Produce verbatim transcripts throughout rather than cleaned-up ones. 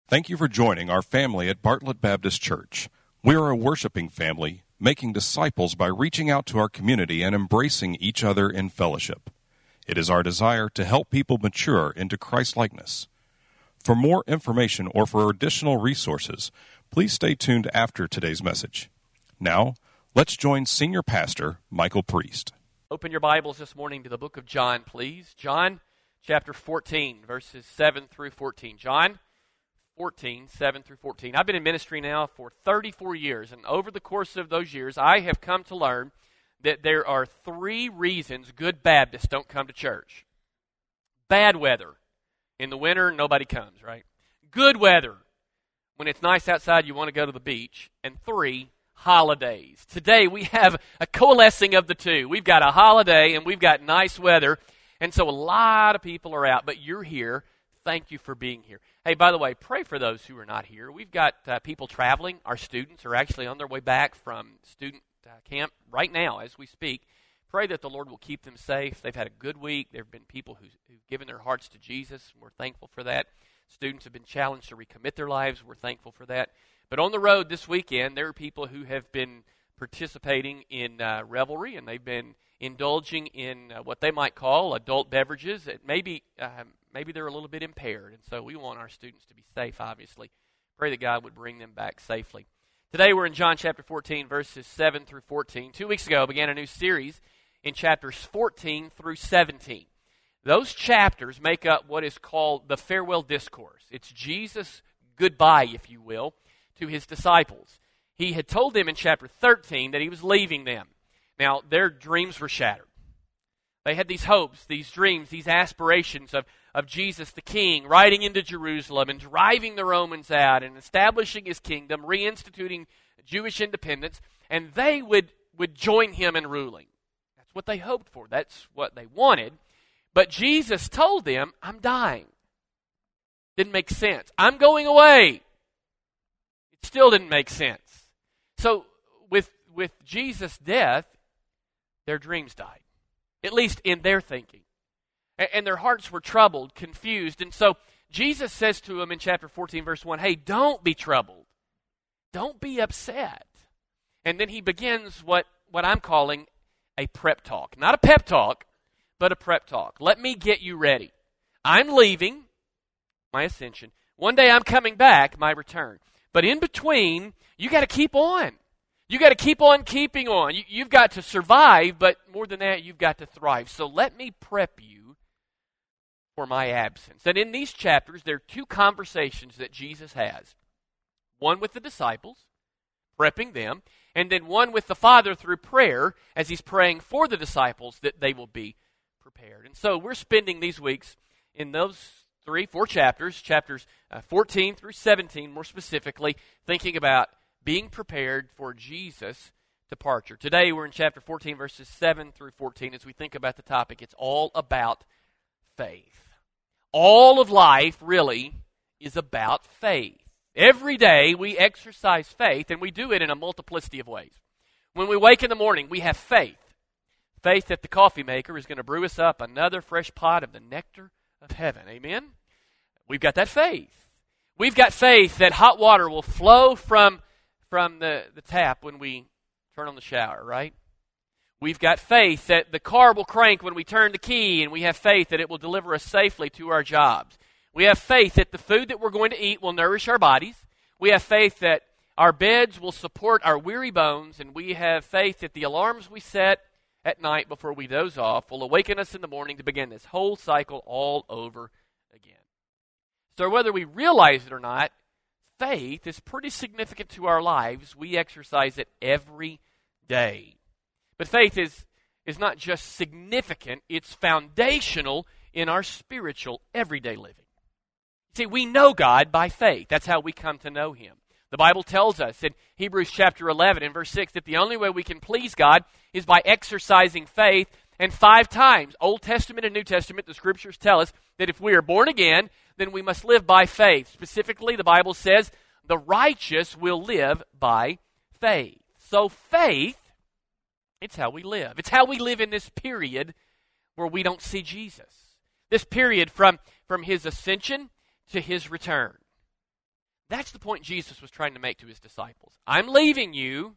Thank you for joining our family at Bartlett Baptist Church. We are a worshiping family, making disciples by reaching out to our community and embracing each other in fellowship. It is our desire to help people mature into Christ-likeness. For more information or for additional resources, please stay tuned after today's message. Now, let's join Senior Pastor Michael Priest. Open your Bibles this morning to the book of John, please. John chapter fourteen, verses seven through fourteen. John fourteen, seven through fourteen. I've been in ministry now for thirty-four years, and over the course of those years, I have come to learn that there are three reasons good Baptists don't come to church. Bad weather. In the winter, nobody comes, right? Good weather. When it's nice outside, you want to go to the beach. And three, holidays. Today, we have a coalescing of the two. We've got a holiday, and we've got nice weather, and so a lot of people are out, but you're here. Thank you for being here. Hey, by the way, pray for those who are not here. We've got uh, people traveling. Our students are actually on their way back from student uh, camp right now as we speak. Pray that the Lord will keep them safe. They've had a good week. There have been people who's, who've given their hearts to Jesus. We're thankful for that. Students have been challenged to recommit their lives. We're thankful for that. But on the road this weekend, there are people who have been participating in uh, revelry, and they've been indulging in uh, what they might call adult beverages. It maybe um, maybe they're a little bit impaired, and so we want our students to be safe, obviously. Pray that God would bring them back safely. Today we're in John chapter fourteen, verses seven through fourteen. Two weeks ago, I began a new series in chapters fourteen through seventeen. Those chapters make up what is called the farewell discourse. It's Jesus' goodbye, if you will, to his disciples. He had told them in chapter thirteen that he was leaving them. Now, their dreams were shattered. They had these hopes, these dreams, these aspirations of, of Jesus the King riding into Jerusalem and driving the Romans out and establishing his kingdom, reinstituting Jewish independence, and they would, would join him in ruling. That's what they hoped for. That's what they wanted. But Jesus told them, I'm dying. Didn't make sense. I'm going away. It still didn't make sense. So with, with Jesus' death, their dreams died, at least in their thinking. And their hearts were troubled, confused. And so Jesus says to them in chapter fourteen, verse one, hey, don't be troubled. Don't be upset. And then he begins what, what I'm calling a prep talk. Not a pep talk, but a prep talk. Let me get you ready. I'm leaving, my ascension. One day I'm coming back, my return. But in between, you got to keep on. You got to keep on keeping on. You, you've got to survive, but more than that, you've got to thrive. So let me prep you for my absence. And in these chapters, there are two conversations that Jesus has. One with the disciples, prepping them, and then one with the Father through prayer as he's praying for the disciples that they will be prepared. And so we're spending these weeks in those three, four chapters, chapters uh, fourteen through seventeen more specifically, thinking about being prepared for Jesus' departure. Today we're in chapter fourteen, verses seven through fourteen as we think about the topic. It's all about faith. All of life really is about faith. Every day we exercise faith, and we do it in a multiplicity of ways. When we wake in the morning, we have faith. Faith that the coffee maker is going to brew us up another fresh pot of the nectar of heaven. Amen? We've got that faith. We've got faith that hot water will flow from from the, the tap when we turn on the shower, right? We've got faith that the car will crank when we turn the key, and we have faith that it will deliver us safely to our jobs. We have faith that the food that we're going to eat will nourish our bodies. We have faith that our beds will support our weary bones, and we have faith that the alarms we set at night before we doze off will awaken us in the morning to begin this whole cycle all over again. So whether we realize it or not, faith is pretty significant to our lives. We exercise it every day. But faith is, is not just significant, it's foundational in our spiritual everyday living. See, we know God by faith. That's how we come to know him. The Bible tells us in Hebrews chapter eleven and verse six that the only way we can please God is by exercising faith. And five times, Old Testament and New Testament, the scriptures tell us that if we are born again, then we must live by faith. Specifically, the Bible says the righteous will live by faith. So faith, it's how we live. It's how we live in this period where we don't see Jesus. This period from, from his ascension to his return. That's the point Jesus was trying to make to his disciples. I'm leaving you,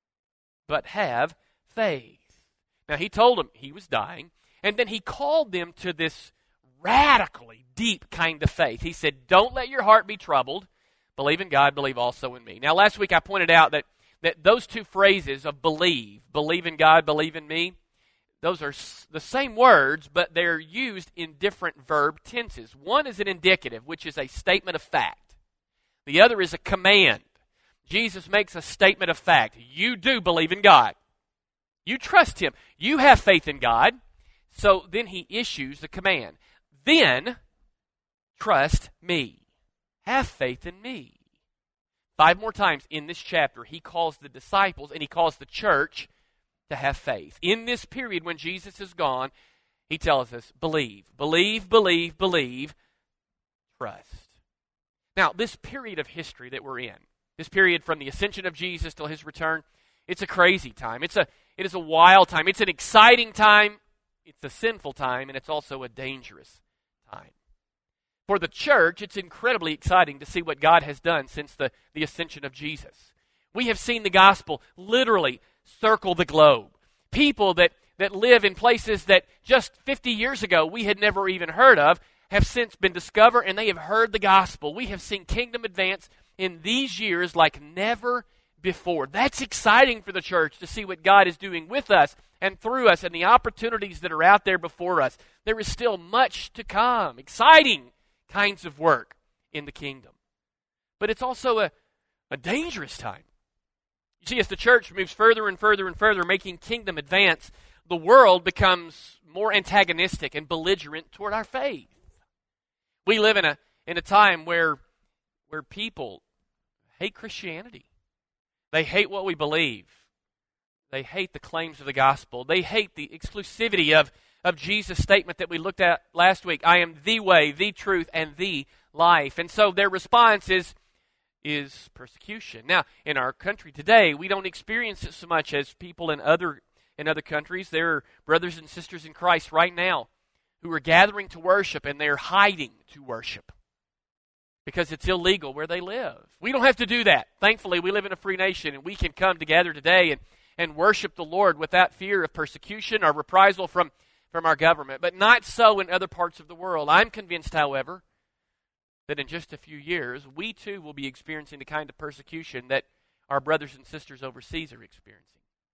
but have faith. Now, he told them he was dying, and then he called them to this radically deep kind of faith. He said, don't let your heart be troubled. Believe in God, believe also in me. Now, last week I pointed out that, that those two phrases of believe, believe in God, believe in me, those are the same words, but they're used in different verb tenses. One is an indicative, which is a statement of fact. The other is a command. Jesus makes a statement of fact. You do believe in God. You trust Him. You have faith in God. So then He issues the command. Then, trust me. Have faith in me. Five more times in this chapter, He calls the disciples and He calls the church to have faith. In this period when Jesus is gone, He tells us, believe, believe, believe, believe, trust. Now, this period of history that we're in, this period from the ascension of Jesus till His return, it's a crazy time. It's a, it is a wild time. It's an exciting time. It's a sinful time, and it's also a dangerous time. For the church, it's incredibly exciting to see what God has done since the, the ascension of Jesus. We have seen the gospel literally circle the globe. People that, that live in places that just fifty years ago we had never even heard of have since been discovered, and they have heard the gospel. We have seen kingdom advance in these years like never before. That's exciting for the church to see what God is doing with us and through us and the opportunities that are out there before us. There is still much to come. Exciting kinds of work in the kingdom. But it's also a, a dangerous time. You see, as the church moves further and further and further, making kingdom advance, the world becomes more antagonistic and belligerent toward our faith. We live in a in a time where where people hate Christianity. They hate what we believe. They hate the claims of the gospel. They hate the exclusivity of, of Jesus' statement that we looked at last week. I am the way, the truth, and the life. And so their response is, is persecution. Now, in our country today, we don't experience it so much as people in other in other countries. There are brothers and sisters in Christ right now who are gathering to worship, and they're hiding to worship because it's illegal where they live. We don't have to do that. Thankfully, we live in a free nation, and we can come together today and, and worship the Lord without fear of persecution or reprisal from, from our government. But not so in other parts of the world. I'm convinced, however, that in just a few years, we too will be experiencing the kind of persecution that our brothers and sisters overseas are experiencing.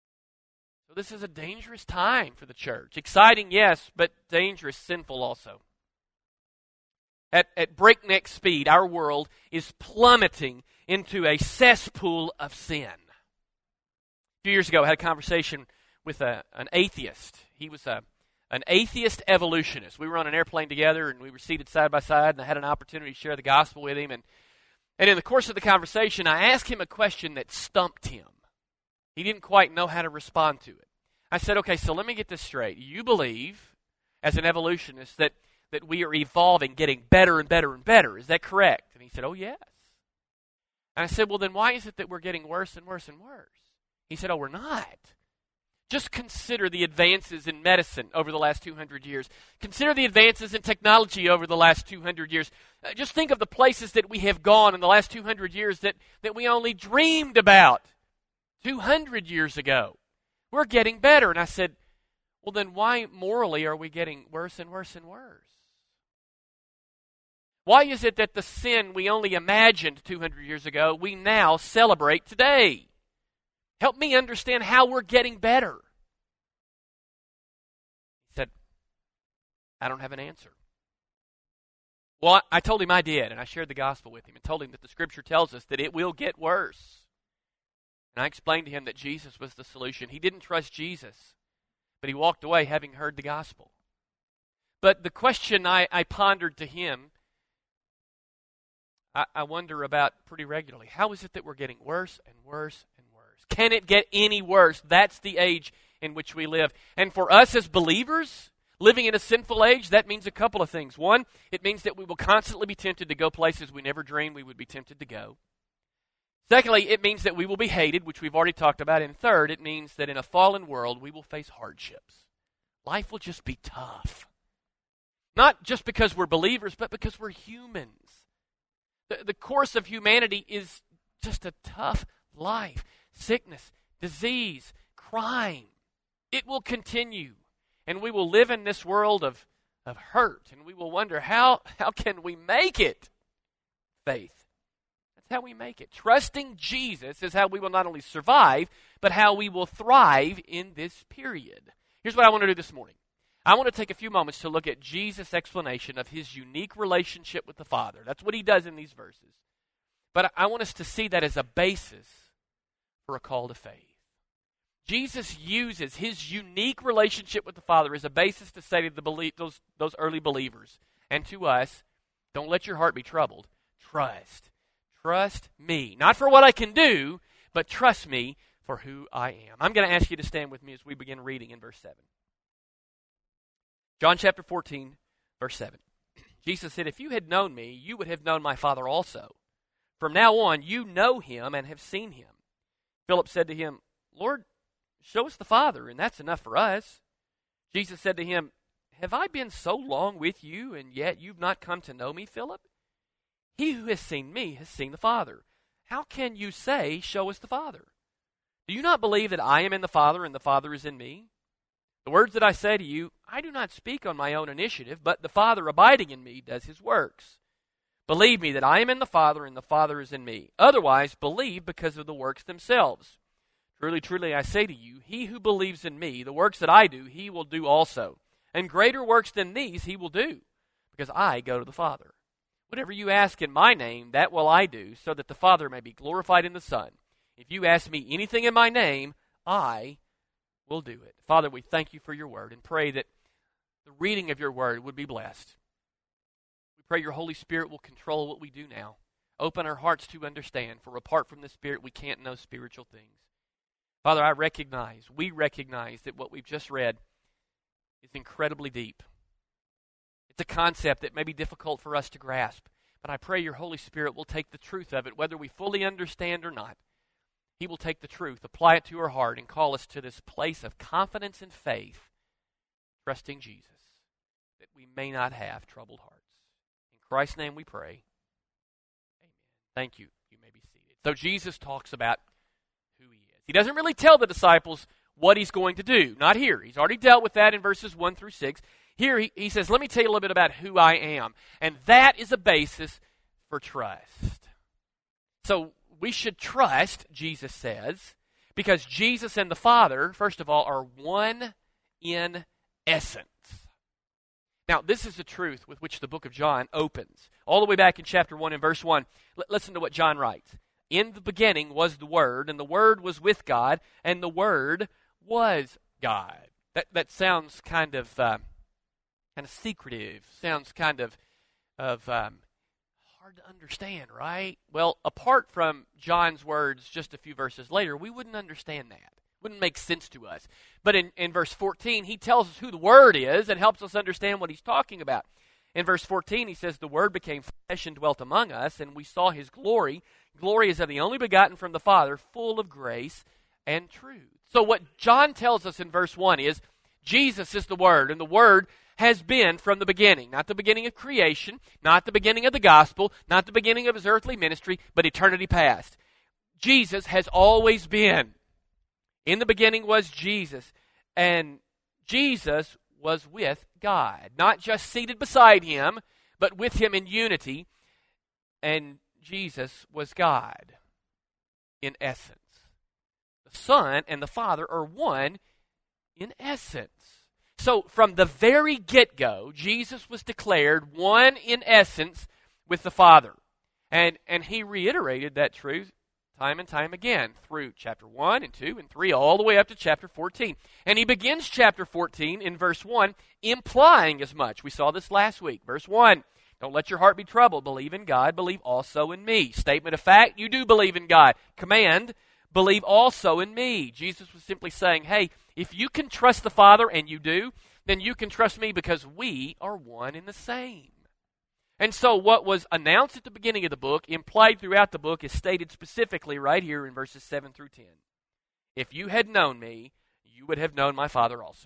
So this is a dangerous time for the church. Exciting, yes, but dangerous, sinful also. At, at breakneck speed, our world is plummeting into a cesspool of sin. A few years ago, I had a conversation with a, an atheist. He was a, an atheist evolutionist. We were on an airplane together, and we were seated side by side, and I had an opportunity to share the gospel with him. And, and in the course of the conversation, I asked him a question that stumped him. He didn't quite know how to respond to it. I said, okay, so let me get this straight. You believe, as an evolutionist, that that we are evolving, getting better and better and better. Is that correct? And he said, oh, yes. And I said, well, then why is it that we're getting worse and worse and worse? He said, oh, we're not. Just consider the advances in medicine over the last two hundred years. Consider the advances in technology over the last two hundred years. Uh, just think of the places that we have gone in the last two hundred years that, that we only dreamed about two hundred years ago. We're getting better. And I said, well, then why morally are we getting worse and worse and worse? Why is it that the sin we only imagined two hundred years ago, we now celebrate today? Help me understand how we're getting better. He said, I don't have an answer. Well, I told him I did, and I shared the gospel with him and told him that the Scripture tells us that it will get worse. And I explained to him that Jesus was the solution. He didn't trust Jesus, but he walked away having heard the gospel. But the question I, I pondered to him, I, I wonder about pretty regularly. How is it that we're getting worse and worse and worse? Can it get any worse? That's the age in which we live. And for us as believers, living in a sinful age, that means a couple of things. One, it means that we will constantly be tempted to go places we never dreamed we would be tempted to go. Secondly, it means that we will be hated, which we've already talked about. And third, it means that in a fallen world, we will face hardships. Life will just be tough. Not just because we're believers, but because we're humans. The, the course of humanity is just a tough life. Sickness, disease, crime. It will continue. And we will live in this world of, of hurt. And we will wonder, how, how can we make it? Faith. That's how we make it. Trusting Jesus is how we will not only survive, but how we will thrive in this period. Here's what I want to do this morning. I want to take a few moments to look at Jesus' explanation of his unique relationship with the Father. That's what he does in these verses. But I want us to see that as a basis for a call to faith. Jesus uses his unique relationship with the Father as a basis to say to the belie- those, those early believers and to us, don't let your heart be troubled. Trust. Trust me. Not for what I can do, but trust me for who I am. I'm going to ask you to stand with me as we begin reading in verse seven. John chapter fourteen, verse seven. Jesus said, if you had known me, you would have known my Father also. From now on, you know him and have seen him. Philip said to him, Lord, show us the Father, and that's enough for us. Jesus said to him, have I been so long with you, and yet you've not come to know me, Philip? He who has seen me has seen the Father. How can you say, show us the Father? Do you not believe that I am in the Father, and the Father is in me? The words that I say to you, I do not speak on my own initiative, but the Father abiding in me does his works. Believe me that I am in the Father, and the Father is in me. Otherwise, believe because of the works themselves. Truly, truly, I say to you, he who believes in me, the works that I do, he will do also. And greater works than these he will do, because I go to the Father. Whatever you ask in my name, that will I do, so that the Father may be glorified in the Son. If you ask me anything in my name, I will do it. Father, we thank you for your word and pray that the reading of your word would be blessed. We pray your Holy Spirit will control what we do now. Open our hearts to understand, for apart from the Spirit, we can't know spiritual things. Father, I recognize, we recognize that what we've just read is incredibly deep. It's a concept that may be difficult for us to grasp, but I pray your Holy Spirit will take the truth of it, whether we fully understand or not. He will take the truth, apply it to our heart, and call us to this place of confidence and faith, trusting Jesus, that we may not have troubled hearts. In Christ's name we pray. Amen. Thank you. You may be seated. So Jesus talks about who he is. He doesn't really tell the disciples what he's going to do. Not here. He's already dealt with that in verses one through six. Here he, he says, let me tell you a little bit about who I am. And that is a basis for trust. So we should trust, Jesus says, because Jesus and the Father, first of all, are one in essence. Now, this is the truth with which the book of John opens. All the way back in chapter one and verse one, L- listen to what John writes. In the beginning was the Word, and the Word was with God, and the Word was God. That that sounds kind of uh, kind of secretive. Sounds kind of of um, hard to understand, right? Well, apart from John's words just a few verses later, we wouldn't understand that. Wouldn't make sense to us. But in, in verse fourteen, he tells us who the Word is and helps us understand what he's talking about. In verse fourteen, he says, the Word became flesh and dwelt among us, and we saw his glory. Glory is of the only begotten from the Father, full of grace and truth. So what John tells us in verse one is, Jesus is the Word, and the Word has been from the beginning. Not the beginning of creation, not the beginning of the gospel, not the beginning of his earthly ministry, but eternity past. Jesus has always been. In the beginning was Jesus, and Jesus was with God. Not just seated beside him, but with him in unity, and Jesus was God in essence. The Son and the Father are one in essence. So from the very get-go, Jesus was declared one in essence with the Father. And, and he reiterated that truth time and time again through chapter one and two and three, all the way up to chapter fourteen. And he begins chapter fourteen in verse one, implying as much. We saw this last week. Verse one, don't let your heart be troubled. Believe in God. Believe also in me. Statement of fact, you do believe in God. Command, believe also in me. Jesus was simply saying, hey, if you can trust the Father, and you do, then you can trust me because we are one in the same. And so what was announced at the beginning of the book, implied throughout the book, is stated specifically right here in verses seven through ten. If you had known me, you would have known my Father also.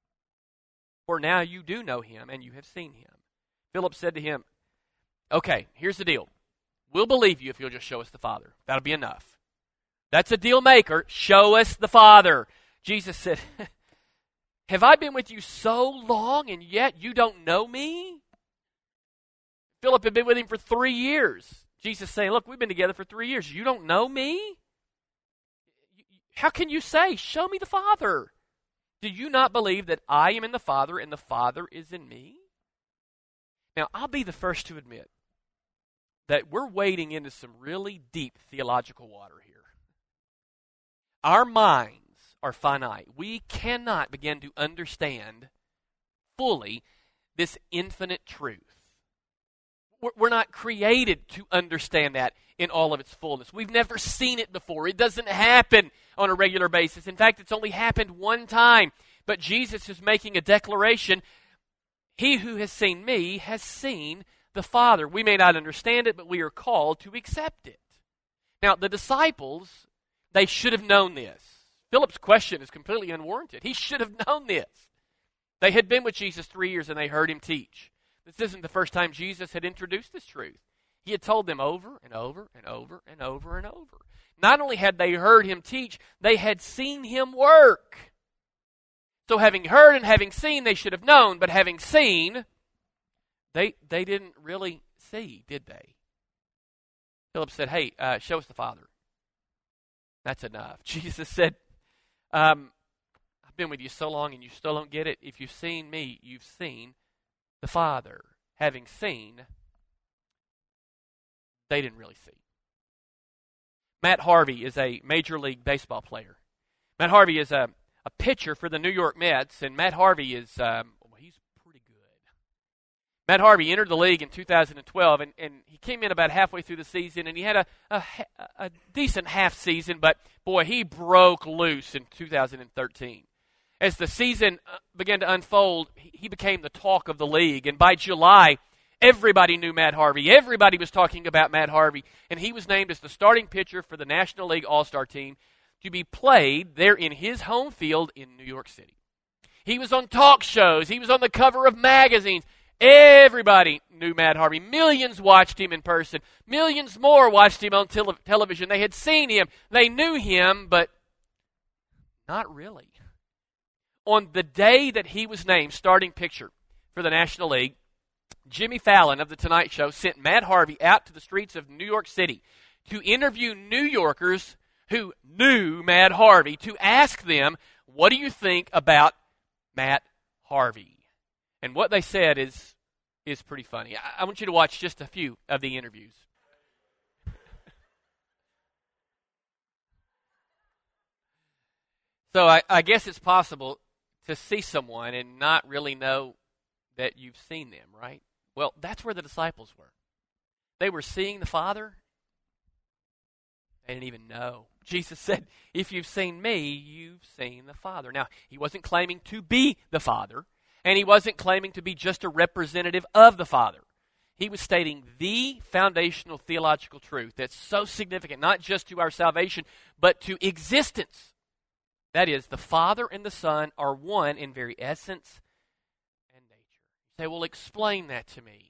For now you do know him, and you have seen him. Philip said to him, okay, here's the deal. We'll believe you if you'll just show us the Father. That'll be enough. That's a deal maker. Show us the Father. Jesus said, have I been with you so long and yet you don't know me? Philip had been with him for three years. Jesus saying, look, we've been together for three years. You don't know me? How can you say, show me the Father? Do you not believe that I am in the Father and the Father is in me? Now, I'll be the first to admit that we're wading into some really deep theological water here. Our minds are finite. We cannot begin to understand fully this infinite truth. We're not created to understand that in all of its fullness. We've never seen it before. It doesn't happen on a regular basis. In fact, it's only happened one time. But Jesus is making a declaration. He who has seen me has seen the Father. We may not understand it, but we are called to accept it. Now, the disciples, they should have known this. Philip's question is completely unwarranted. He should have known this. They had been with Jesus three years and they heard him teach. This isn't the first time Jesus had introduced this truth. He had told them over and over and over and over and over. Not only had they heard him teach, they had seen him work. So having heard and having seen, they should have known, but having seen, they they didn't really see, did they? Philip said, hey, uh, show us the Father. That's enough. Jesus said, um, I've been with you so long and you still don't get it. If you've seen me, you've seen the Father. Having seen, they didn't really see. Matt Harvey is a Major League Baseball player. Matt Harvey is a, a pitcher for the New York Mets, and Matt Harvey is, um, well, he's pretty good. Matt Harvey entered the league in two thousand twelve, and, and he came in about halfway through the season, and he had a, a, a decent half season, but boy, he broke loose in two thousand thirteen. As the season began to unfold, he became the talk of the league. And by July, everybody knew Matt Harvey. Everybody was talking about Matt Harvey. And he was named as the starting pitcher for the National League All-Star team to be played there in his home field in New York City. He was on talk shows. He was on the cover of magazines. Everybody knew Matt Harvey. Millions watched him in person. Millions more watched him on tele- television. They had seen him. They knew him, but not really. On the day that he was named starting pitcher for the National League, Jimmy Fallon of The Tonight Show sent Matt Harvey out to the streets of New York City to interview New Yorkers who knew Matt Harvey, to ask them, what do you think about Matt Harvey? And what they said is, is pretty funny. I, I want you to watch just a few of the interviews. So I, I guess it's possible to see someone and not really know that you've seen them, right? Well, that's where the disciples were. They were seeing the Father. They didn't even know. Jesus said, if you've seen me, you've seen the Father. Now, he wasn't claiming to be the Father, and he wasn't claiming to be just a representative of the Father. He was stating the foundational theological truth that's so significant, not just to our salvation, but to existence. That is, the Father and the Son are one in very essence and nature. You say, well, explain that to me.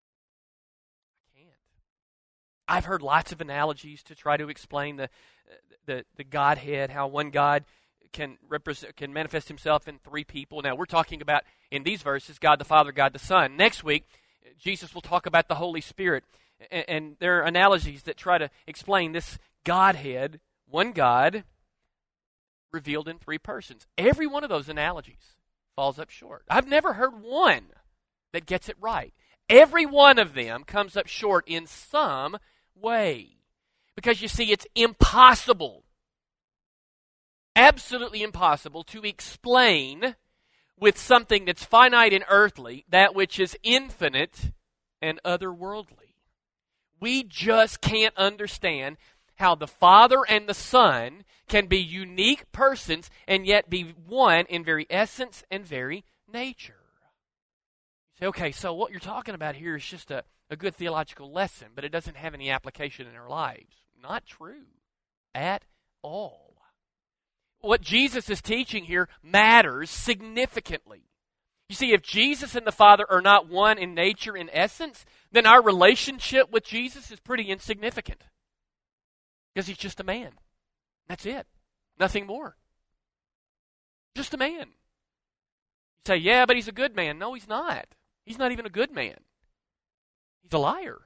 I can't. I've heard lots of analogies to try to explain the the, the Godhead, how one God can represent, can manifest himself in three people. Now, we're talking about, in these verses, God the Father, God the Son. Next week, Jesus will talk about the Holy Spirit. And, and there are analogies that try to explain this Godhead, one God, revealed in three persons. Every one of those analogies falls up short. I've never heard one that gets it right. Every one of them comes up short in some way. Because you see, it's impossible, absolutely impossible to explain with something that's finite and earthly that which is infinite and otherworldly. We just can't understand how the Father and the Son can be unique persons and yet be one in very essence and very nature. You say, okay, so what you're talking about here is just a, a good theological lesson, but it doesn't have any application in our lives. Not true at all. What Jesus is teaching here matters significantly. You see, if Jesus and the Father are not one in nature, in essence, then our relationship with Jesus is pretty insignificant. Because he's just a man. That's it. Nothing more. Just a man. You say, yeah, but he's a good man. No, he's not. He's not even a good man. He's a liar.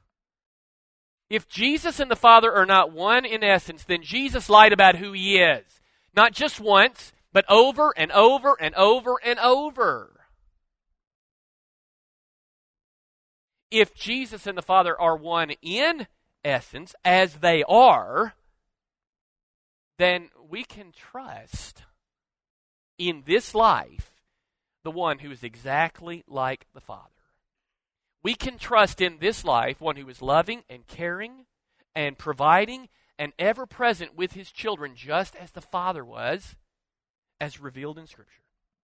If Jesus and the Father are not one in essence, then Jesus lied about who he is. Not just once, but over and over and over and over. If Jesus and the Father are one in essence, as they are, then we can trust in this life the one who is exactly like the Father. We can trust in this life one who is loving and caring and providing and ever present with his children, just as the Father was, as revealed in Scripture.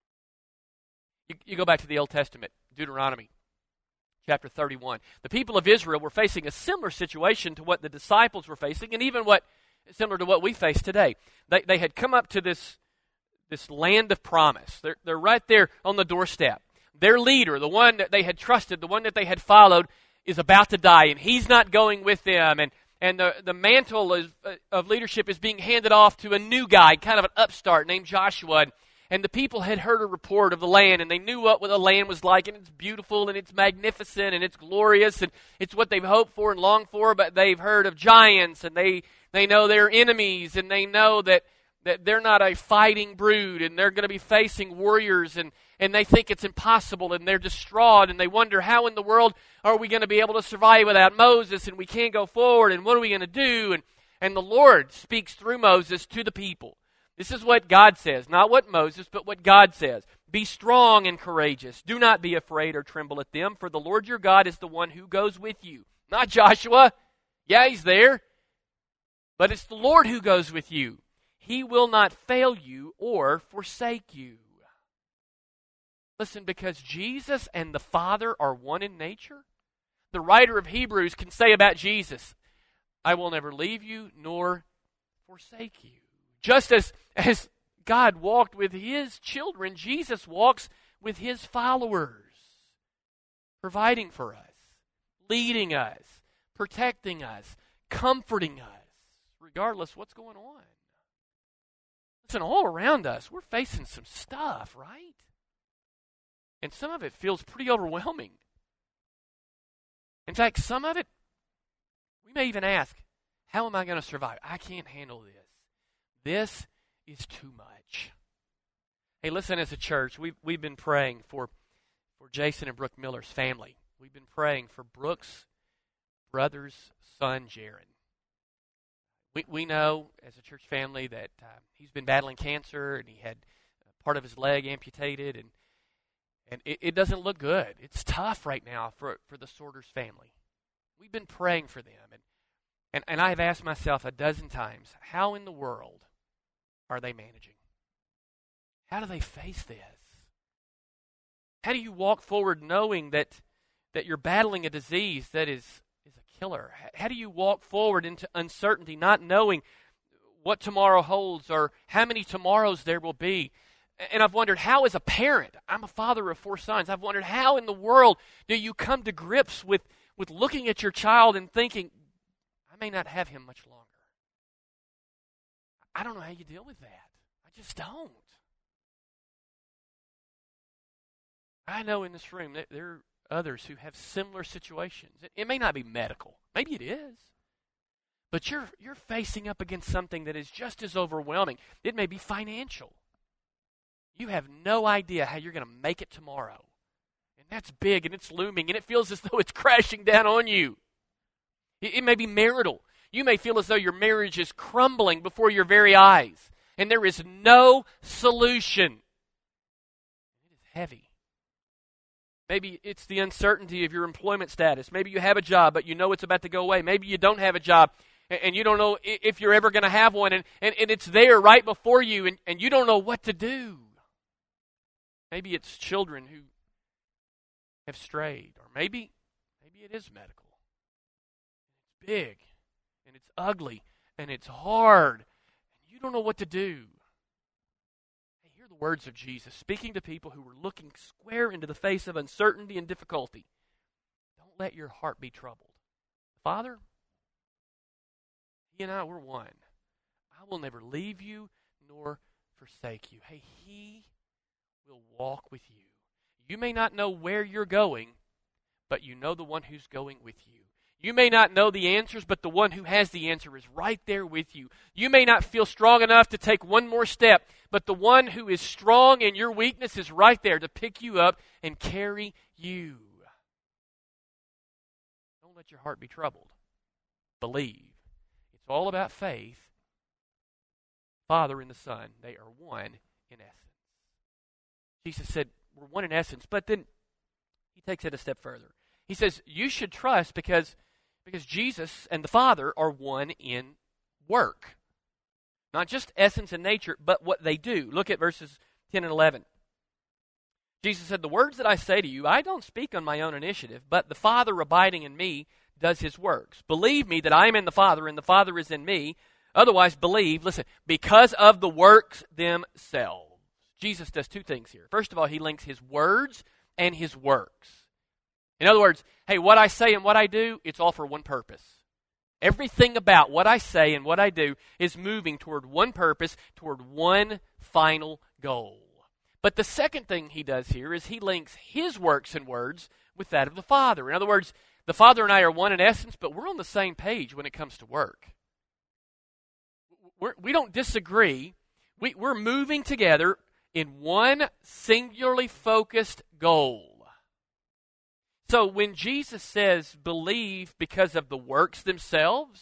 You, you go back to the Old Testament, Deuteronomy chapter thirty-one. The people of Israel were facing a similar situation to what the disciples were facing, and even what similar to what we face today. They, they had come up to this, this land of promise. They're, they're right there on the doorstep. Their leader, the one that they had trusted, the one that they had followed, is about to die, and he's not going with them. And, and the, the mantle is, uh, of leadership is being handed off to a new guy, kind of an upstart named Joshua. And, and the people had heard a report of the land, and they knew what, what the land was like, and it's beautiful, and it's magnificent, and it's glorious, and it's what they've hoped for and longed for, but they've heard of giants, and they, they know their enemies, and they know that, that they're not a fighting brood, and they're going to be facing warriors, and And they think it's impossible, and they're distraught, and they wonder, how in the world are we going to be able to survive without Moses, and we can't go forward, and what are we going to do? And, and the Lord speaks through Moses to the people. This is what God says, not what Moses, but what God says. Be strong and courageous. Do not be afraid or tremble at them, for the Lord your God is the one who goes with you. Not Joshua. Yeah, he's there. But it's the Lord who goes with you. He will not fail you or forsake you. Listen, because Jesus and the Father are one in nature, the writer of Hebrews can say about Jesus, I will never leave you nor forsake you. Just as, as God walked with his children, Jesus walks with his followers, providing for us, leading us, protecting us, comforting us, regardless what's going on. Listen, all around us, we're facing some stuff, right? And some of it feels pretty overwhelming. In fact, some of it, we may even ask, how am I going to survive? I can't handle this. This is too much. Hey, listen, as a church, we've, we've been praying for, for Jason and Brooke Miller's family. We've been praying for Brooke's brother's son, Jaron. We, we know, as a church family, that uh, he's been battling cancer, and he had part of his leg amputated, and And it, it doesn't look good. It's tough right now for, for the Sorters family. We've been praying for them. And, and, and I've asked myself a dozen times, how in the world are they managing? How do they face this? How do you walk forward knowing that, that you're battling a disease that is, is a killer? How do you walk forward into uncertainty, not knowing what tomorrow holds or how many tomorrows there will be? And I've wondered, how as a parent, I'm a father of four sons, I've wondered how in the world do you come to grips with, with looking at your child and thinking, I may not have him much longer. I don't know how you deal with that. I just don't. I know in this room that there are others who have similar situations. It, it may not be medical. Maybe it is. But you're, you're facing up against something that is just as overwhelming. It may be financial. You have no idea how you're going to make it tomorrow. And that's big, and it's looming, and it feels as though it's crashing down on you. It, it may be marital. You may feel as though your marriage is crumbling before your very eyes, and there is no solution. It is heavy. Maybe it's the uncertainty of your employment status. Maybe you have a job, but you know it's about to go away. Maybe you don't have a job, and, and you don't know if you're ever going to have one, and, and, and it's there right before you, and, and you don't know what to do. Maybe it's children who have strayed, or maybe maybe it is medical. It's big, and it's ugly, and it's hard, and you don't know what to do. Hey, hear the words of Jesus, speaking to people who were looking square into the face of uncertainty and difficulty. Don't let your heart be troubled. Father, He and I, we're one. I will never leave you nor forsake you. Hey, He will walk with you. You may not know where you're going, but you know the one who's going with you. You may not know the answers, but the one who has the answer is right there with you. You may not feel strong enough to take one more step, but the one who is strong in your weakness is right there to pick you up and carry you. Don't let your heart be troubled. Believe. It's all about faith. Father and the Son, they are one in essence. Jesus said, we're one in essence, but then He takes it a step further. He says, you should trust because Because Jesus and the Father are one in work. Not just essence and nature, but what they do. Look at verses ten and eleven. Jesus said, the words that I say to you, I don't speak on my own initiative, but the Father abiding in me does His works. Believe me that I am in the Father and the Father is in me. Otherwise, believe, listen, because of the works themselves. Jesus does two things here. First of all, He links His words and His works. In other words, hey, what I say and what I do, it's all for one purpose. Everything about what I say and what I do is moving toward one purpose, toward one final goal. But the second thing He does here is He links His works and words with that of the Father. In other words, the Father and I are one in essence, but we're on the same page when it comes to work. We're, we don't disagree. We, we're moving together in one singularly focused goal. So when Jesus says, believe because of the works themselves,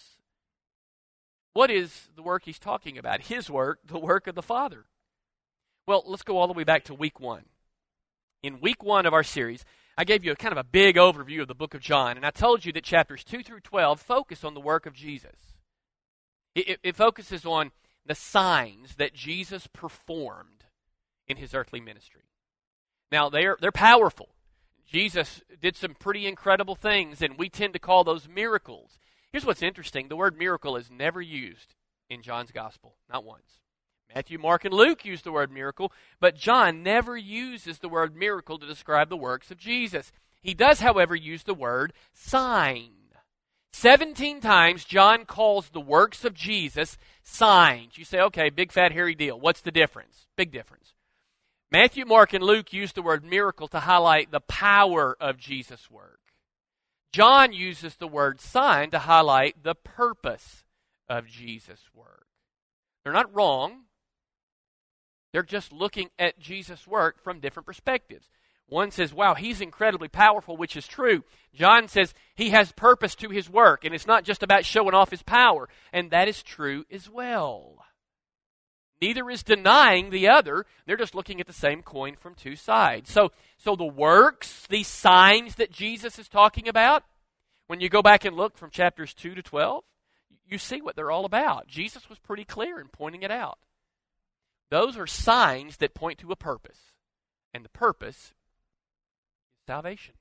what is the work He's talking about? His work, the work of the Father. Well, let's go all the way back to week one. In week one of our series, I gave you a kind of a big overview of the book of John, and I told you that chapters two through twelve focus on the work of Jesus. It, it, it focuses on the signs that Jesus performed in His earthly ministry. Now, they're, they're powerful. Jesus did some pretty incredible things, and we tend to call those miracles. Here's what's interesting. The word miracle is never used in John's gospel, not once. Matthew, Mark, and Luke use the word miracle, but John never uses the word miracle to describe the works of Jesus. He does, however, use the word sign. Seventeen times John calls the works of Jesus signs. You say, okay, big fat hairy deal. What's the difference? Big difference. Matthew, Mark, and Luke use the word miracle to highlight the power of Jesus' work. John uses the word sign to highlight the purpose of Jesus' work. They're not wrong. They're just looking at Jesus' work from different perspectives. One says, wow, He's incredibly powerful, which is true. John says He has purpose to His work, and it's not just about showing off His power, and that is true as well. Neither is denying the other. They're just looking at the same coin from two sides. So, so the works, these signs that Jesus is talking about, when you go back and look from chapters two to twelve, you see what they're all about. Jesus was pretty clear in pointing it out. Those are signs that point to a purpose. And the purpose is salvation.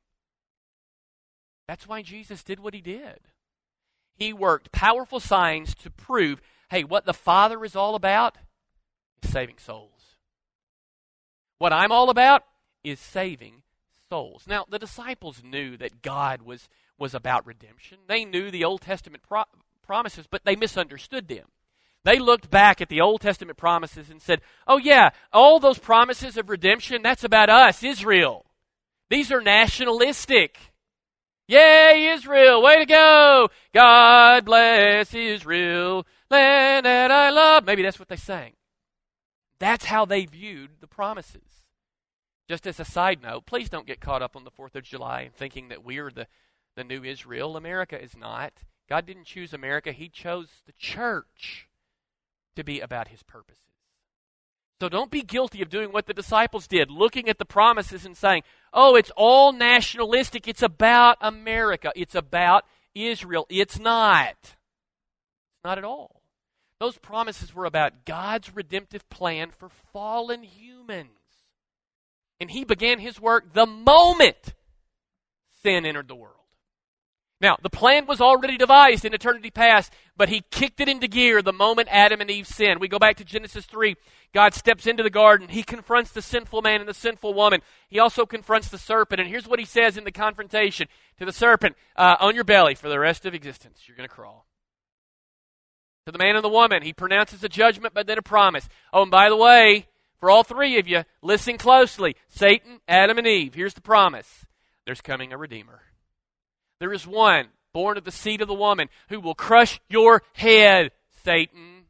That's why Jesus did what He did. He worked powerful signs to prove, hey, what the Father is all about, saving souls. What I'm all about is saving souls. Now, the disciples knew that God was, was about redemption. They knew the Old Testament pro- promises, but they misunderstood them. They looked back at the Old Testament promises and said, oh yeah, all those promises of redemption, that's about us, Israel. These are nationalistic. Yay, Israel, way to go. God bless Israel, land that I love. Maybe that's what they sang. That's how they viewed the promises. Just as a side note, please don't get caught up on the fourth of July and thinking that we're the, the new Israel. America is not. God didn't choose America. He chose the church to be about His purposes. So don't be guilty of doing what the disciples did, looking at the promises and saying, oh, it's all nationalistic. It's about America. It's about Israel. It's not. It's not at all. Those promises were about God's redemptive plan for fallen humans. And He began His work the moment sin entered the world. Now, the plan was already devised in eternity past, but he kicked it into gear the moment Adam and Eve sinned. We go back to Genesis three. God steps into the garden. He confronts the sinful man and the sinful woman. He also confronts the serpent. And here's what he says in the confrontation to the serpent. Uh, on your belly for the rest of existence, you're going to crawl. To the man and the woman, he pronounces a judgment, but then a promise. Oh, and by the way, for all three of you, listen closely. Satan, Adam, and Eve, here's the promise. There's coming a Redeemer. There is one born of the seed of the woman who will crush your head, Satan.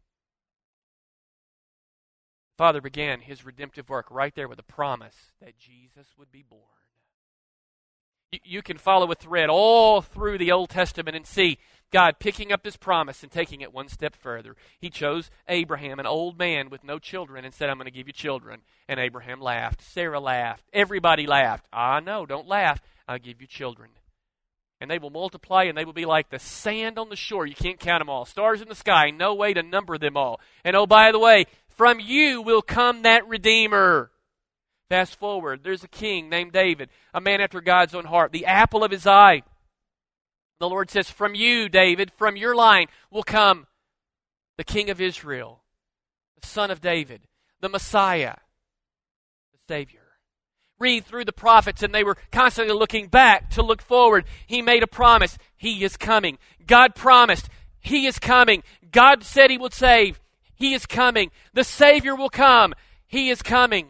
Father began his redemptive work right there with a promise that Jesus would be born. You, you can follow a thread all through the Old Testament and see God picking up this promise and taking it one step further. He chose Abraham, an old man with no children, and said, I'm going to give you children. And Abraham laughed. Sarah laughed. Everybody laughed. Ah, no, don't laugh. I'll give you children. And they will multiply, and they will be like the sand on the shore. You can't count them all. Stars in the sky, no way to number them all. And oh, by the way, from you will come that Redeemer. Fast forward, there's a king named David, a man after God's own heart, the apple of his eye. The Lord says, from you, David, from your line will come the King of Israel, the Son of David, the Messiah, the Savior. Read through the prophets, and they were constantly looking back to look forward. He made a promise. He is coming. God promised. He is coming. God said he would save. He is coming. The Savior will come. He is coming.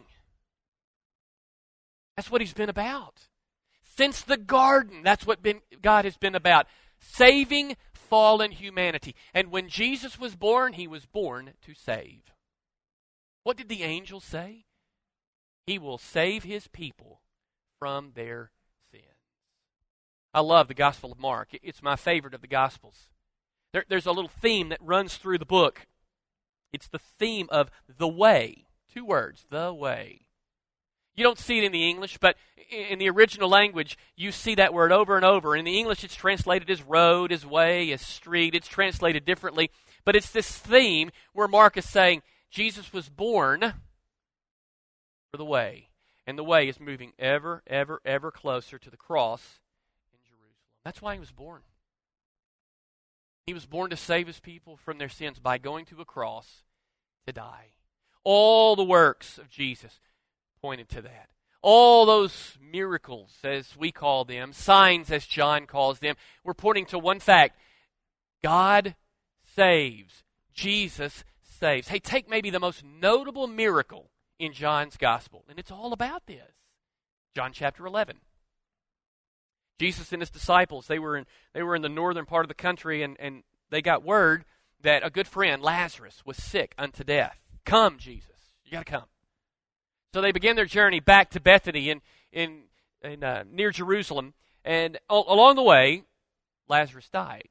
That's what he's been about. Since the garden, that's what been, God has been about. Saving fallen humanity. And when Jesus was born, he was born to save. What did the angels say? He will save his people from their sins. I love the Gospel of Mark. It's my favorite of the Gospels. There, there's a little theme that runs through the book. It's the theme of the way. Two words, the way. You don't see it in the English, but in the original language, you see that word over and over. In the English, it's translated as road, as way, as street. It's translated differently. But it's this theme where Mark is saying, Jesus was born for the way. And the way is moving ever, ever, ever closer to the cross in Jerusalem. That's why he was born. He was born to save his people from their sins by going to a cross to die. All the works of Jesus pointed to that. All those miracles, as we call them, signs as John calls them, were pointing to one fact. God saves. Jesus saves. Hey, take maybe the most notable miracle in John's gospel, and it's all about this. John chapter eleven. Jesus and his disciples, they were in they were in the northern part of the country, and, and they got word that a good friend, Lazarus, was sick unto death. Come, Jesus. You got to come. So they began their journey back to Bethany in in, in uh, near Jerusalem, and o- along the way, Lazarus died.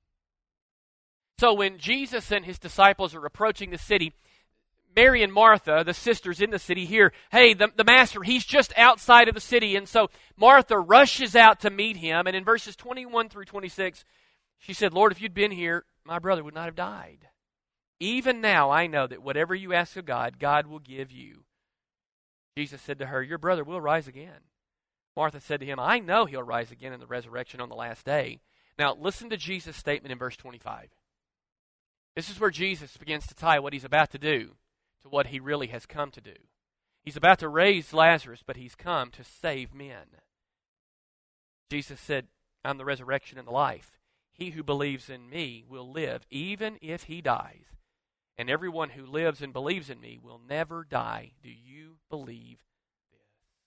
So when Jesus and his disciples are approaching the city, Mary and Martha, the sisters in the city, hear, hey, the, the master, he's just outside of the city. And so Martha rushes out to meet him. And in verses twenty-one through twenty-six, she said, Lord, if you'd been here, my brother would not have died. Even now I know that whatever you ask of God, God will give you. Jesus said to her, your brother will rise again. Martha said to him, I know he'll rise again in the resurrection on the last day. Now listen to Jesus' statement in verse twenty-five. This is where Jesus begins to tie what he's about to do to what he really has come to do. He's about to raise Lazarus, but he's come to save men. Jesus said, I'm the resurrection and the life. He who believes in me will live, even if he dies. And everyone who lives and believes in me will never die. Do you believe this?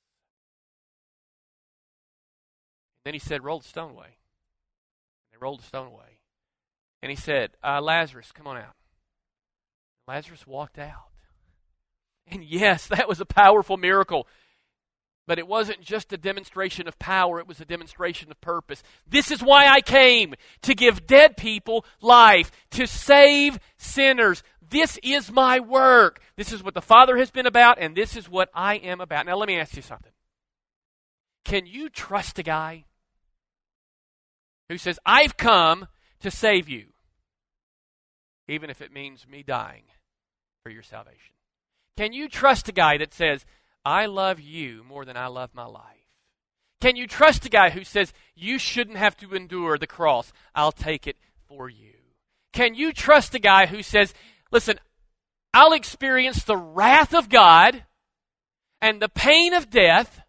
Then he said, roll the stone away. They rolled the stone away. And he said, uh, Lazarus, come on out. Lazarus walked out. And yes, that was a powerful miracle. But it wasn't just a demonstration of power, it was a demonstration of purpose. This is why I came, to give dead people life, to save sinners. This is my work. This is what the Father has been about, and this is what I am about. Now let me ask you something. Can you trust a guy who says, I've come to save you, even if it means me dying for your salvation? Can you trust a guy that says, I love you more than I love my life? Can you trust a guy who says, you shouldn't have to endure the cross, I'll take it for you? Can you trust a guy who says, listen, I'll experience the wrath of God and the pain of death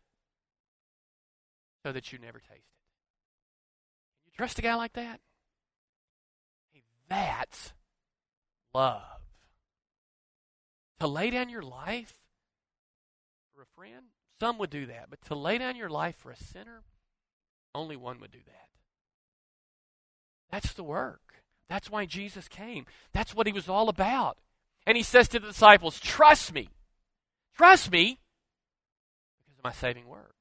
so that you never taste it? Can you trust a guy like that? Hey, that's love. To lay down your life for a friend, some would do that. But to lay down your life for a sinner, only one would do that. That's the work. That's why Jesus came. That's what he was all about. And he says to the disciples, trust me. Trust me because of my saving work.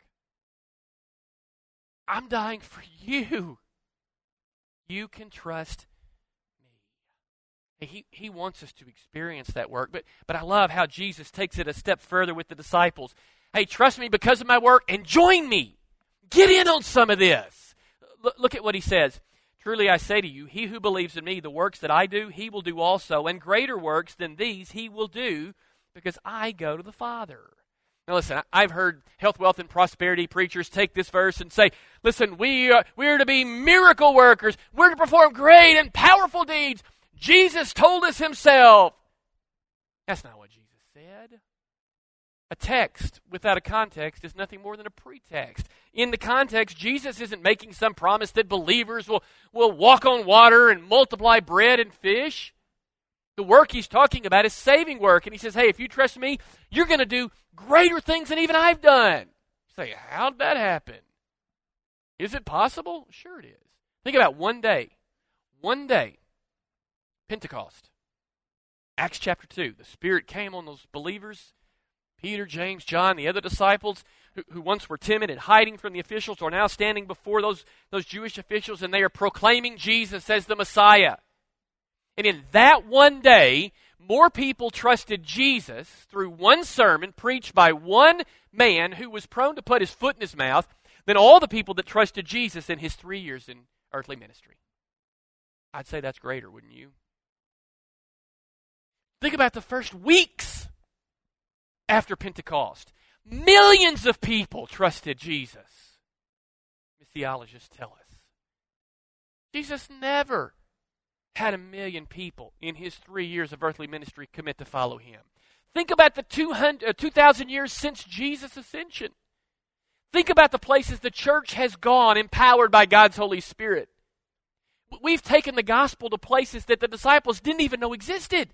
I'm dying for you. You can trust me. He, he wants us to experience that work. But, but I love how Jesus takes it a step further with the disciples. Hey, trust me because of my work and join me. Get in on some of this. L- look at what he says. Truly I say to you, he who believes in me, the works that I do, he will do also, and greater works than these he will do, because I go to the Father. Now listen, I've heard health, wealth, and prosperity preachers take this verse and say, listen, we are, we are to be miracle workers. We're to perform great and powerful deeds. Jesus told us himself. That's not what Jesus said. A text without a context is nothing more than a pretext. In the context, Jesus isn't making some promise that believers will, will walk on water and multiply bread and fish. The work he's talking about is saving work. And he says, hey, if you trust me, you're going to do greater things than even I've done. You say, how did that happen? Is it possible? Sure it is. Think about one day. One day. Pentecost. Acts chapter two. The Spirit came on those believers. Peter, James, John, the other disciples who, who once were timid and hiding from the officials are now standing before those, those Jewish officials, and they are proclaiming Jesus as the Messiah. And in that one day, more people trusted Jesus through one sermon preached by one man who was prone to put his foot in his mouth than all the people that trusted Jesus in his three years in earthly ministry. I'd say that's greater, wouldn't you? Think about the first weeks after Pentecost. Millions of people trusted Jesus. Missiologists tell us. Jesus never had a million people in his three years of earthly ministry commit to follow him. Think about the two hundred, uh, two thousand years since Jesus' ascension. Think about the places the church has gone empowered by God's Holy Spirit. We've taken the gospel to places that the disciples didn't even know existed.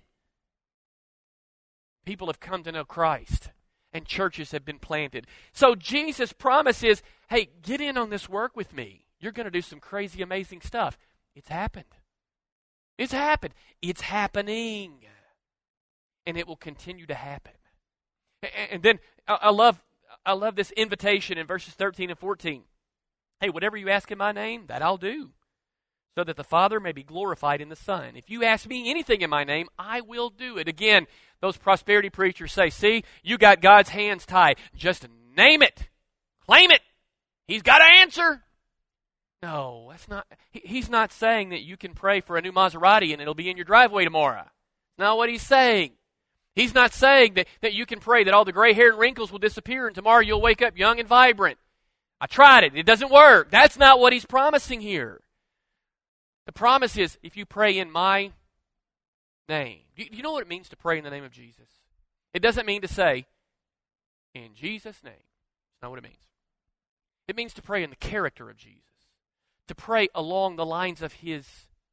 People have come to know Christ, and churches have been planted. So Jesus' promise is, hey, get in on this work with me. You're going to do some crazy, amazing stuff. It's happened. It's happened. It's happening. And it will continue to happen. And then I love, I love this invitation in verses thirteen and fourteen. Hey, whatever you ask in my name, that I'll do, so that the Father may be glorified in the Son. If you ask me anything in my name, I will do it. Again, those prosperity preachers say, see, you got God's hands tied. Just name it. Claim it. He's got to answer. No, that's not. He, he's not saying that you can pray for a new Maserati and it'll be in your driveway tomorrow. That's not what he's saying. He's not saying that, that you can pray that all the gray hair and wrinkles will disappear and tomorrow you'll wake up young and vibrant. I tried it. It doesn't work. That's not what he's promising here. The promise is, if you pray in my name. Do you know what it means to pray in the name of Jesus? It doesn't mean to say, in Jesus' name. That's not what it means. It means to pray in the character of Jesus. To pray along the lines of his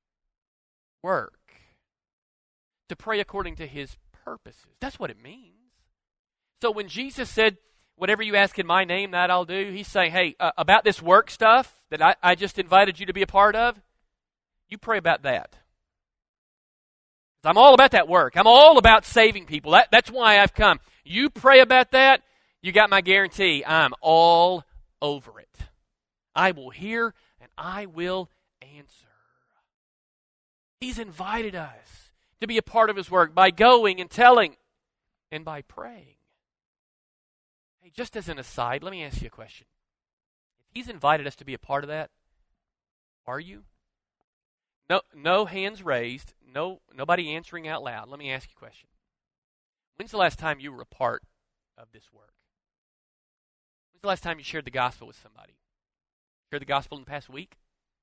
work. To pray according to his purposes. That's what it means. So when Jesus said, whatever you ask in my name, that I'll do, he's saying, hey, uh, about this work stuff that I, I just invited you to be a part of, you pray about that. I'm all about that work. I'm all about saving people. That, that's why I've come. You pray about that, you got my guarantee. I'm all over it. I will hear and I will answer. He's invited us to be a part of his work by going and telling and by praying. Hey, just as an aside, let me ask you a question. If he's invited us to be a part of that, are you? No, no hands raised. No, nobody answering out loud. Let me ask you a question. When's the last time you were a part of this work? When's When's the last time you shared the gospel with somebody? Shared the gospel in the past week?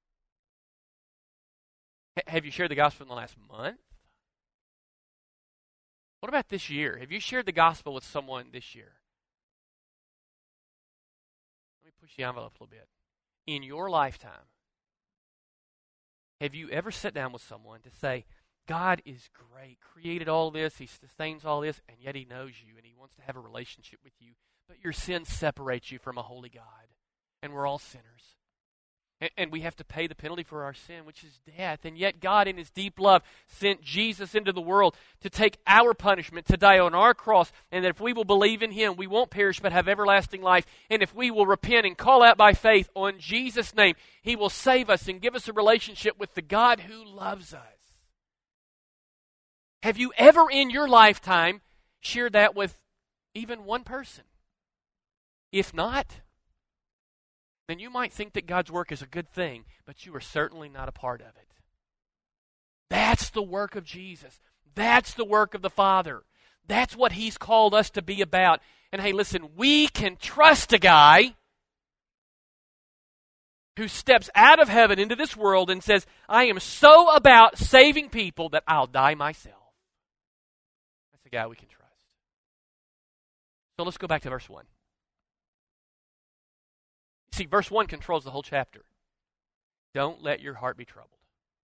H- have you shared the gospel in the last month? What about this year? Have you shared the gospel with someone this year? Let me push the envelope a little bit. In your lifetime, have you ever sat down with someone to say, God is great, created all this, He sustains all this, and yet He knows you, and He wants to have a relationship with you, but your sin separates you from a holy God, and we're all sinners. And, and we have to pay the penalty for our sin, which is death, and yet God in His deep love sent Jesus into the world to take our punishment, to die on our cross, and that if we will believe in Him, we won't perish but have everlasting life, and if we will repent and call out by faith on Jesus' name, He will save us and give us a relationship with the God who loves us. Have you ever in your lifetime shared that with even one person? If not, then you might think that God's work is a good thing, but you are certainly not a part of it. That's the work of Jesus. That's the work of the Father. That's what He's called us to be about. And hey, listen, we can trust a guy who steps out of heaven into this world and says, I am so about saving people that I'll die myself. That's a guy we can trust. So let's go back to verse one. See, verse one controls the whole chapter. Don't let your heart be troubled.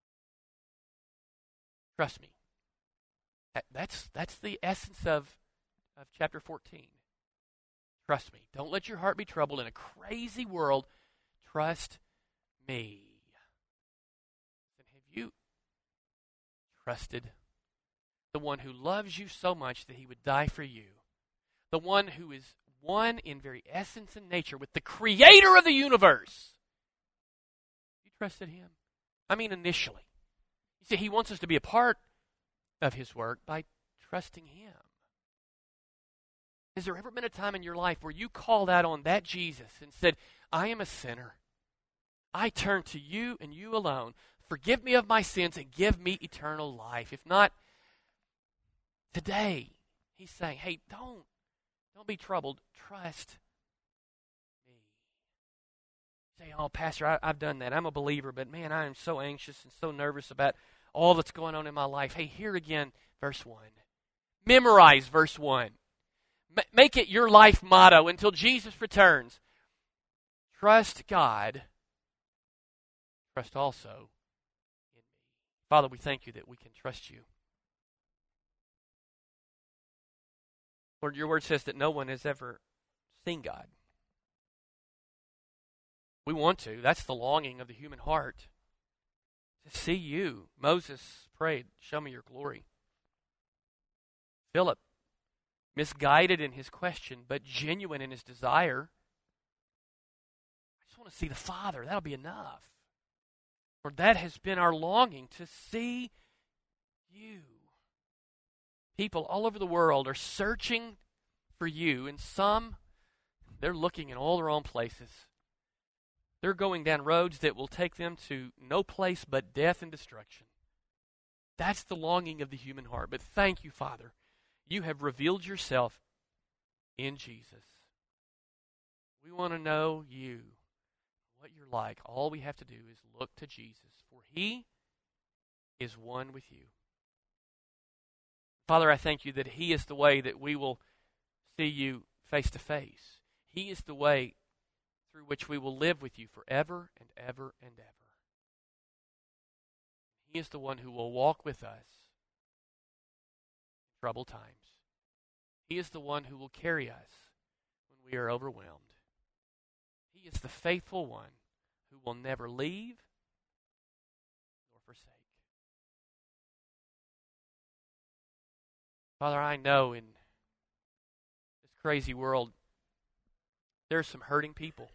Trust me. That, that's, that's the essence of, of chapter fourteen. Trust me. Don't let your heart be troubled in a crazy world. Trust me. And have you trusted the one who loves you so much that He would die for you? The one who is one in very essence and nature with the Creator of the universe. You trusted Him? I mean, initially. You see, He wants us to be a part of His work by trusting Him. Has there ever been a time in your life where you called out on that Jesus and said, I am a sinner. I turn to you and you alone. Forgive me of my sins and give me eternal life. If not, today, He's saying, hey, don't, don't be troubled. Trust me. You say, oh, Pastor, I, I've done that. I'm a believer, but man, I am so anxious and so nervous about all that's going on in my life. Hey, here again, verse one. Memorize verse one. M- make it your life motto until Jesus returns. Trust God. Trust also in me. Father, we thank you that we can trust you. Lord, your word says that no one has ever seen God. We want to. That's the longing of the human heart. To see you. Moses prayed, show me your glory. Philip, misguided in his question, but genuine in his desire. I just want to see the Father. That'll be enough. Lord, that has been our longing, to see you. People all over the world are searching for you, and some, they're looking in all the wrong places. They're going down roads that will take them to no place but death and destruction. That's the longing of the human heart. But thank you, Father. You have revealed yourself in Jesus. We want to know you, what you're like. All we have to do is look to Jesus, for He is one with you. Father, I thank you that He is the way that we will see you face to face. He is the way through which we will live with you forever and ever and ever. He is the one who will walk with us in troubled times. He is the one who will carry us when we are overwhelmed. He is the faithful one who will never leave nor forsake. Father, I know in this crazy world, there's some hurting people.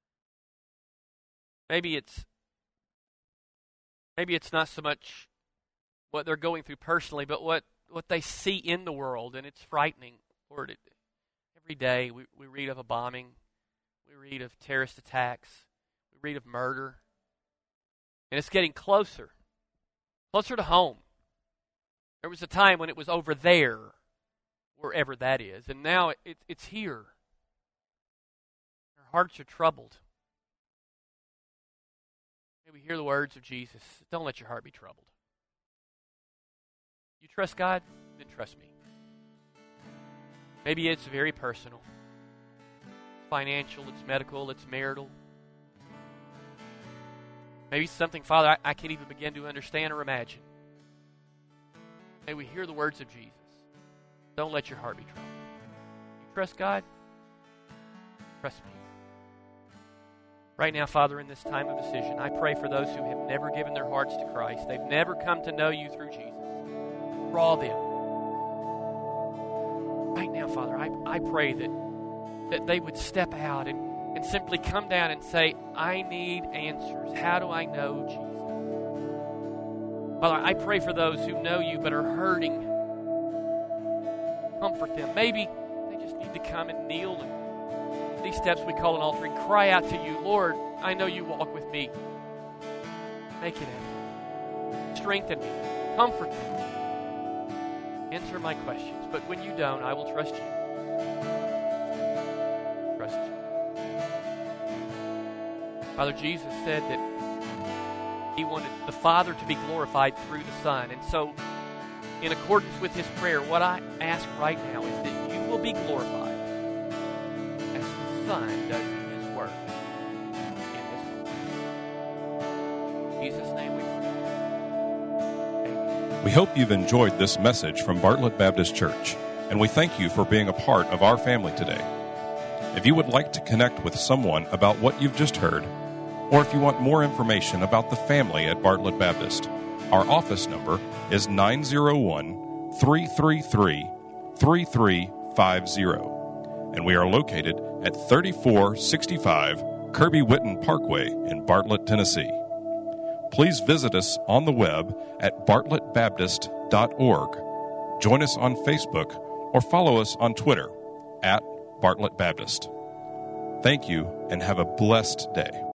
Maybe it's maybe it's not so much what they're going through personally, but what, what they see in the world, and it's frightening. Lord, it, every day we, we read of a bombing, we read of terrorist attacks, we read of murder, and it's getting closer, closer to home. There was a time when it was over there, wherever that is, and now it, it, it's here. hearts are troubled, may we hear the words of Jesus. Don't let your heart be troubled. You trust God? Then trust me. Maybe it's very personal. It's financial, it's medical, it's marital. Maybe something, Father, I, I can't even begin to understand or imagine. May we hear the words of Jesus. Don't let your heart be troubled. You trust God? Trust me. Right now, Father, in this time of decision, I pray for those who have never given their hearts to Christ. They've never come to know you through Jesus. Draw them. Right now, Father, I, I pray that, that they would step out and And simply come down and say, I need answers. How do I know Jesus? Father, I pray for those who know you but are hurting. Comfort them. Maybe they just need to come and kneel and these steps we call an altar and cry out to you, Lord, I know you walk with me. Make it happen. Strengthen me. Comfort me. Answer my questions. But when you don't, I will trust you. Trust you. Father, Jesus said that he wanted the Father to be glorified through the Son. And so, in accordance with his prayer, what I ask right now is that you will be glorified as the Son does in his work in this world. In Jesus' name we pray. Amen. We hope you've enjoyed this message from Bartlett Baptist Church, and we thank you for being a part of our family today. If you would like to connect with someone about what you've just heard, or if you want more information about the family at Bartlett Baptist, our office number is nine oh one, three three three, three three five zero, and we are located at thirty-four sixty-five Kirby Whitten Parkway in Bartlett, Tennessee. Please visit us on the web at bartlett baptist dot org. Join us on Facebook or follow us on Twitter at Bartlett Baptist. Thank you and have a blessed day.